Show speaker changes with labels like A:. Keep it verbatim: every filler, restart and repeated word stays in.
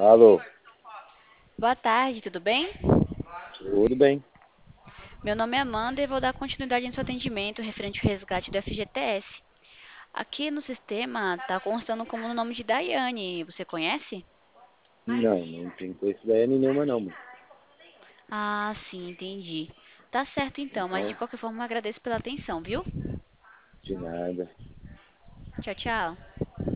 A: Alô,
B: Boa tarde, tudo bem?
A: tudo bem?
B: Meu nome é Amanda e vou dar continuidade no seu atendimento referente ao resgate do F G T S. Aqui no sistema está constando como no nome de Daiane. Você conhece?
A: Não, não tem coincidência nenhuma não, mano.
B: Ah, sim, entendi. Tá certo então, mas de
A: Então,
B: qualquer forma eu agradeço pela atenção, viu?
A: de nada.
B: Tchau, tchau.